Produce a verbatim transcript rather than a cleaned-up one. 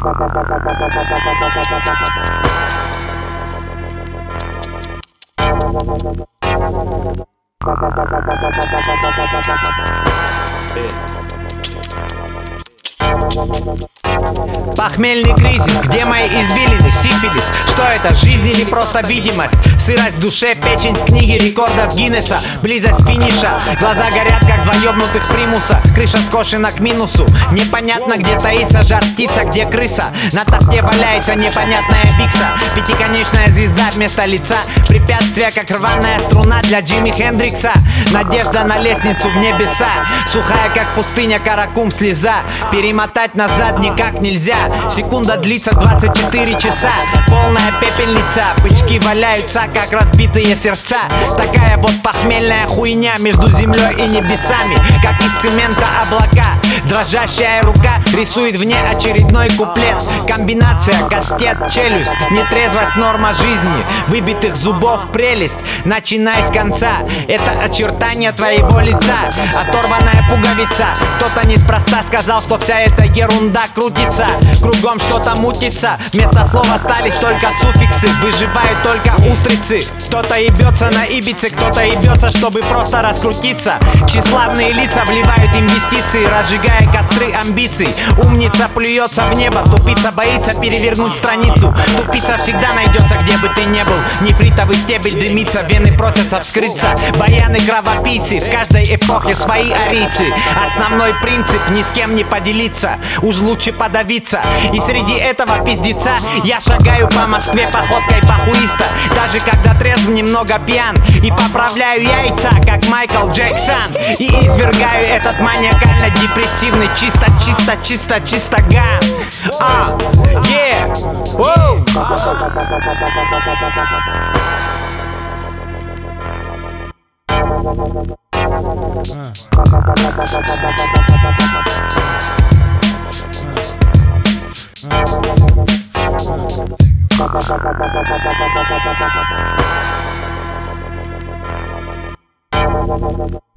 Похмельный кризис, где мои извилины, сифилис? Что это, жизнь или просто видимость? Сырость в душе, печень в книге рекордов Гиннесса. Близость финиша, глаза горят, как два ёбнутых примуса. Крыша скошена к минусу, непонятно, где таится жар птица, где крыса. На тафте валяется непонятная викса. Пятиконечная звезда вместо лица. Препятствие, как рваная струна для Джимми Хендрикса. Надежда на лестницу в небеса. Сухая, как пустыня, каракум, слеза. Перемотать назад никак нельзя. Секунда длится двадцать четыре часа. Полная пепельница, бычки валяются, как разбитые сердца. Такая вот похмельная хуйня между землей и небесами, как из цемента облака. Дрожащая рука рисует вне очередной куплет. Комбинация кастет, челюсть, нетрезвость, норма жизни. Выбитых зубов прелесть, начинай с конца. Это очертание твоего лица, оторванная пуговица. Кто-то неспроста сказал, что вся эта ерунда крутится. Кругом что-то мутится, вместо слова остались только суффиксы. Выживают только устрицы. Кто-то ебется на ибице, кто-то ебется, чтобы просто раскрутиться. Тщеславные лица вливают инвестиции, разжигая костры амбиций. Умница плюется в небо, тупица боится перевернуть страницу. Тупица всегда найдется, где бы ты ни был. Нефритовый стебель дымится, вены просятся вскрыться. Баяны кровопийцы, в каждой эпохе свои арийцы. Основной принцип — ни с кем не поделиться, уж лучше подавиться. И среди этого пиздеца я шагаю по Москве походкой похуиста. Даже когда трезв, немного пьян, и поправляю яйца, как Майкл Джексон. И извергаю этот маниакально-депрессивный чисто, чисто, чисто, чисто гам. А, yeah, воу. Uh.